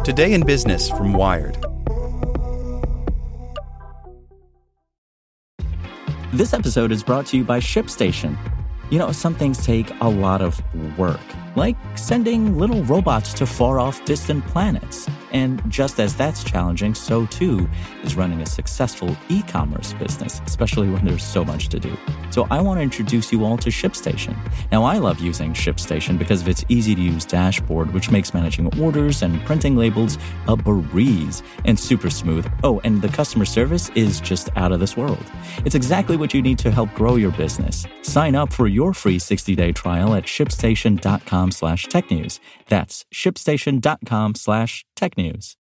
Today in Business from Wired. This episode is brought to you by ShipStation. You know, some things take a lot of work, like sending little robots to far-off distant planets. And just as that's challenging, so too is running a successful e-commerce business, especially when there's so much to do. So I want to introduce you all to ShipStation. Now, I love using ShipStation because of its easy-to-use dashboard, which makes managing orders and printing labels a breeze and super smooth. Oh, and the customer service is just out of this world. It's exactly what you need to help grow your business. Sign up for your free 60-day trial at shipstation.com/technews. That's shipstation.com/technews.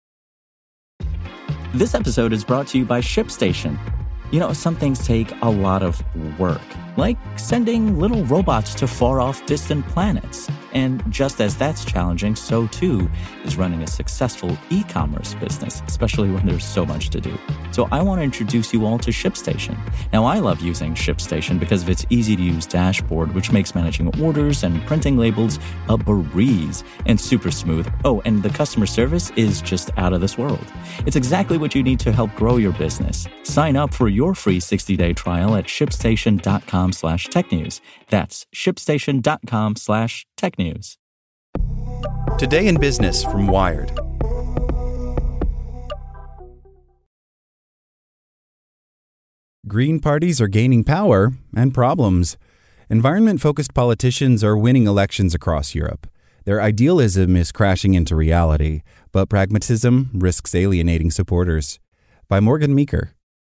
This episode is brought to you by ShipStation. You know, some things take a lot of work, like sending little robots to far-off distant planets. And just as that's challenging, so too is running a successful e-commerce business, especially when there's so much to do. So I want to introduce you all to ShipStation. Now, I love using ShipStation because of its easy-to-use dashboard, which makes managing orders and printing labels a breeze and super smooth. Oh, and the customer service is just out of this world. It's exactly what you need to help grow your business. Sign up for your free 60-day trial at shipstation.com/technews. That's shipstation.com/technews. Today in Business from Wired. Green parties are gaining power and problems. Environment-focused politicians are winning elections across Europe. Their idealism is crashing into reality, but pragmatism risks alienating supporters. By Morgan Meeker.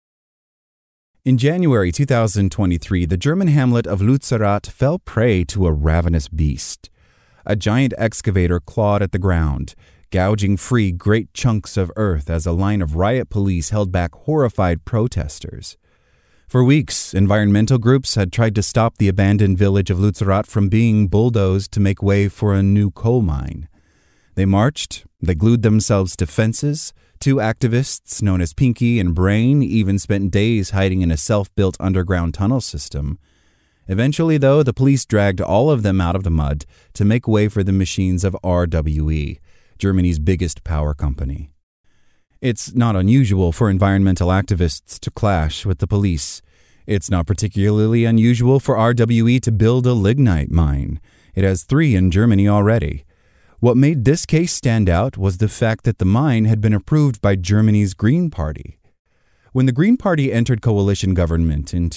In January 2023, the German hamlet of Lützerath fell prey to a ravenous beast. A giant excavator clawed at the ground, gouging free great chunks of earth as a line of riot police held back horrified protesters. For weeks, environmental groups had tried to stop the abandoned village of Lützerath from being bulldozed to make way for a new coal mine. They marched, they glued themselves to fences. Two activists, known as Pinky and Brain, even spent days hiding in a self-built underground tunnel system. Eventually, though, the police dragged all of them out of the mud to make way for the machines of RWE, Germany's biggest power company. It's not unusual for environmental activists to clash with the police. It's not particularly unusual for RWE to build a lignite mine. It has 3 in Germany already. What made this case stand out was the fact that the mine had been approved by Germany's Green Party. When the Green Party entered coalition government in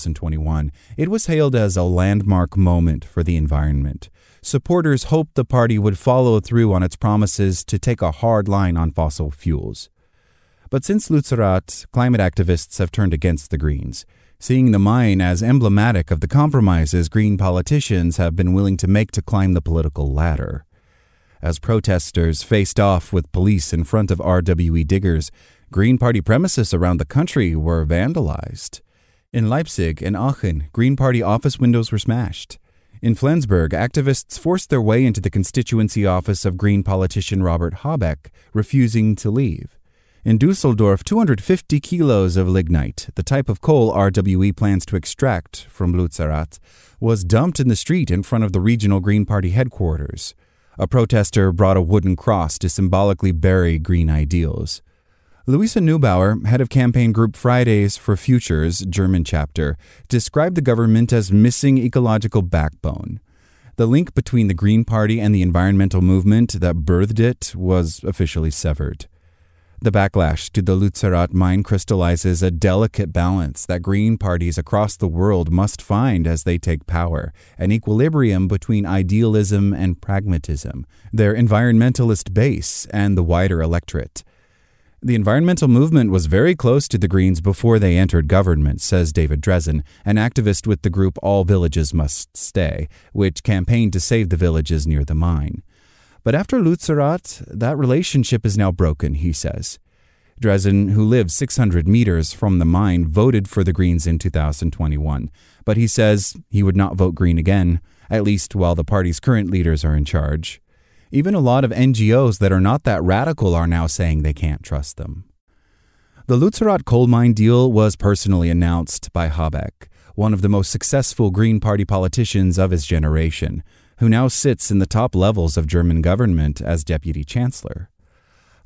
2021, it was hailed as a landmark moment for the environment. Supporters hoped the party would follow through on its promises to take a hard line on fossil fuels. But since Lützerath, climate activists have turned against the Greens, seeing the mine as emblematic of the compromises Green politicians have been willing to make to climb the political ladder. As protesters faced off with police in front of RWE diggers, Green Party premises around the country were vandalized. In Leipzig and Aachen, Green Party office windows were smashed. In Flensburg, activists forced their way into the constituency office of Green politician Robert Habeck, refusing to leave. In Dusseldorf, 250 kilos of lignite, the type of coal RWE plans to extract from Lützerath, was dumped in the street in front of the regional Green Party headquarters. A protester brought a wooden cross to symbolically bury green ideals. Luisa Neubauer, head of campaign group Fridays for Future's German chapter, described the government as missing ecological backbone. The link between the Green Party and the environmental movement that birthed it was officially severed. The backlash to the Lützerath mine crystallizes a delicate balance that Green parties across the world must find as they take power, an equilibrium between idealism and pragmatism, their environmentalist base, and the wider electorate. The environmental movement was very close to the Greens before they entered government, says David Drezen, an activist with the group All Villages Must Stay, which campaigned to save the villages near the mine. But after Lützerath, that relationship is now broken, he says. Drezen, who lives 600 meters from the mine, voted for the Greens in 2021, but he says he would not vote Green again, at least while the party's current leaders are in charge. Even a lot of NGOs that are not that radical are now saying they can't trust them. The Lützerath coal mine deal was personally announced by Habeck, one of the most successful Green Party politicians of his generation, who now sits in the top levels of German government as deputy chancellor.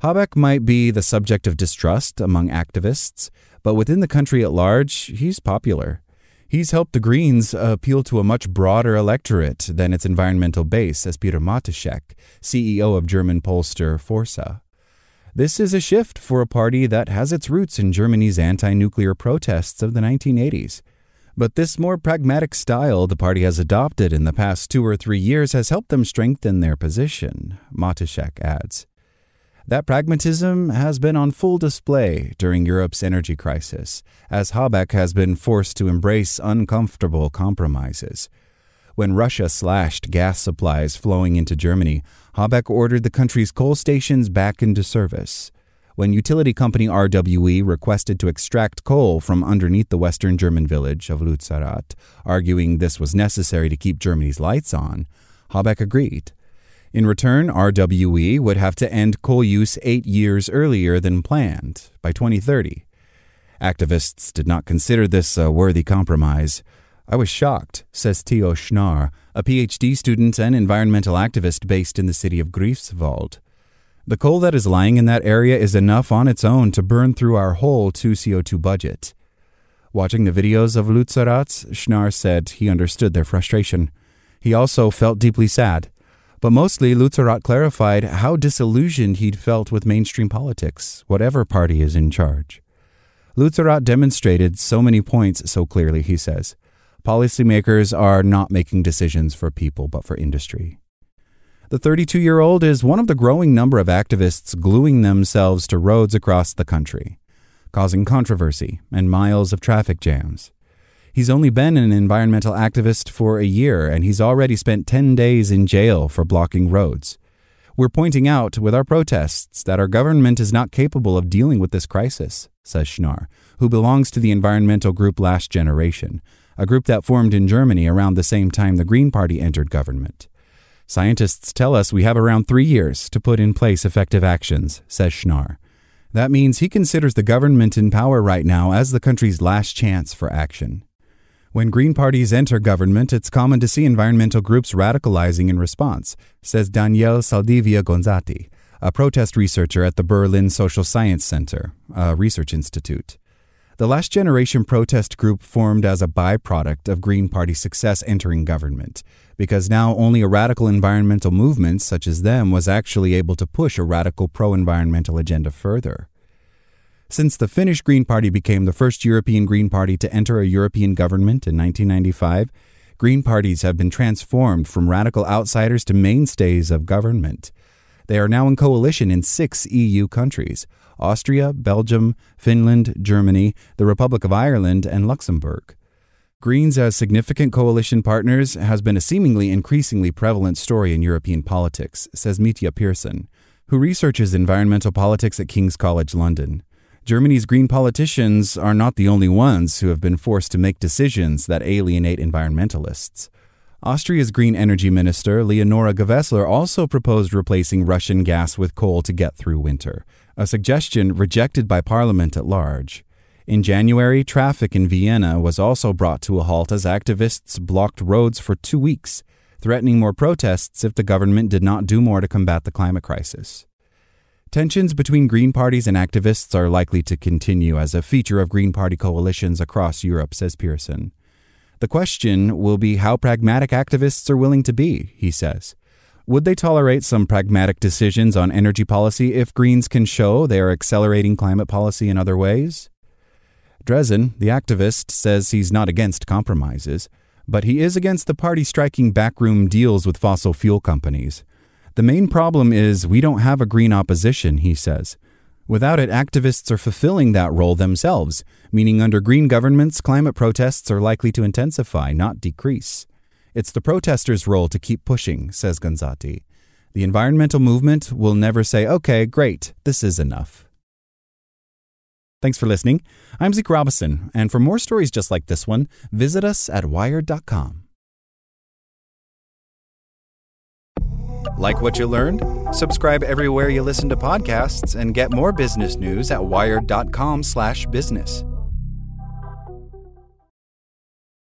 Habeck might be the subject of distrust among activists, but within the country at large, he's popular. He's helped the Greens appeal to a much broader electorate than its environmental base, says Peter Matuszek, CEO of German pollster Forsa. This is a shift for a party that has its roots in Germany's anti-nuclear protests of the 1980s. But this more pragmatic style the party has adopted in the past 2 or 3 years has helped them strengthen their position, Matuszek adds. That pragmatism has been on full display during Europe's energy crisis, as Habeck has been forced to embrace uncomfortable compromises. When Russia slashed gas supplies flowing into Germany, Habeck ordered the country's coal stations back into service. When utility company RWE requested to extract coal from underneath the western German village of Lützerath, arguing this was necessary to keep Germany's lights on, Habeck agreed. In return, RWE would have to end coal use 8 years earlier than planned, by 2030. Activists did not consider this a worthy compromise. I was shocked, says Theo Schnarr, a PhD student and environmental activist based in the city of Greifswald. The coal that is lying in that area is enough on its own to burn through our whole 2 CO2 budget. Watching the videos of Lützerath, Schnarr said he understood their frustration. He also felt deeply sad. But mostly, Lützerath clarified how disillusioned he'd felt with mainstream politics, whatever party is in charge. Lützerath demonstrated so many points so clearly, he says. Policymakers are not making decisions for people, but for industry. The 32-year-old is one of the growing number of activists gluing themselves to roads across the country, causing controversy and miles of traffic jams. He's only been an environmental activist for a year, and he's already spent 10 days in jail for blocking roads. We're pointing out with our protests that our government is not capable of dealing with this crisis, says Schnarr, who belongs to the environmental group Last Generation, a group that formed in Germany around the same time the Green Party entered government. Scientists tell us we have around 3 years to put in place effective actions, says Schnarr. That means he considers the government in power right now as the country's last chance for action. When Green parties enter government, it's common to see environmental groups radicalizing in response, says Daniele Saldivia Gonzatti, a protest researcher at the Berlin Social Science Center, a research institute. The Last Generation protest group formed as a byproduct of Green Party success entering government, because now only a radical environmental movement such as them was actually able to push a radical pro-environmental agenda further. Since the Finnish Green Party became the first European Green Party to enter a European government in 1995, Green parties have been transformed from radical outsiders to mainstays of government. They are now in coalition in 6 EU countries: Austria, Belgium, Finland, Germany, the Republic of Ireland, and Luxembourg. Greens as significant coalition partners has been a seemingly increasingly prevalent story in European politics, says Mitja Pearson, who researches environmental politics at King's College London. Germany's green politicians are not the only ones who have been forced to make decisions that alienate environmentalists. Austria's green energy minister, Leonora Gewessler, also proposed replacing Russian gas with coal to get through winter, a suggestion rejected by parliament at large. In January, traffic in Vienna was also brought to a halt as activists blocked roads for 2 weeks, threatening more protests if the government did not do more to combat the climate crisis. Tensions between Green parties and activists are likely to continue as a feature of Green Party coalitions across Europe, says Pearson. The question will be how pragmatic activists are willing to be, he says. Would they tolerate some pragmatic decisions on energy policy if Greens can show they are accelerating climate policy in other ways? Drezen, the activist, says he's not against compromises, but he is against the party striking backroom deals with fossil fuel companies. The main problem is we don't have a green opposition, he says. Without it, activists are fulfilling that role themselves, meaning under green governments, climate protests are likely to intensify, not decrease. It's the protesters' role to keep pushing, says Gonzatti. The environmental movement will never say, okay, great, this is enough. Thanks for listening. I'm Zeke Robison, and for more stories just like this one, visit us at wired.com. Like what you learned? Subscribe everywhere you listen to podcasts and get more business news at wired.com/business.